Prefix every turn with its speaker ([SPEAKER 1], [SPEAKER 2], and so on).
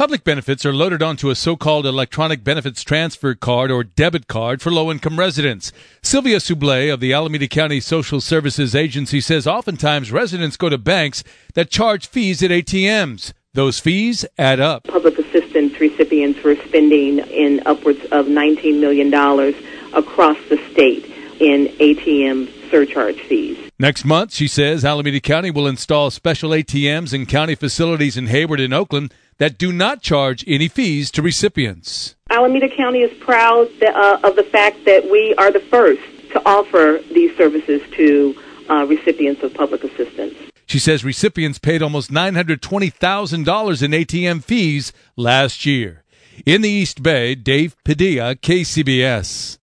[SPEAKER 1] Public benefits are loaded onto a so-called electronic benefits transfer card or debit card for low-income residents. Sylvia Soublé of the Alameda County Social Services Agency says oftentimes residents go to banks that charge fees at ATMs. Those fees add up.
[SPEAKER 2] Public assistance recipients were spending in upwards of $19 million across the state in ATM surcharge fees.
[SPEAKER 1] Next month, she says, Alameda County will install special ATMs in county facilities in Hayward and Oakland that do not charge any fees to recipients.
[SPEAKER 2] Alameda County is proud of the fact that we are the first to offer these services to recipients of public assistance.
[SPEAKER 1] She says recipients paid almost $920,000 in ATM fees last year. In the East Bay, Dave Padilla, KCBS.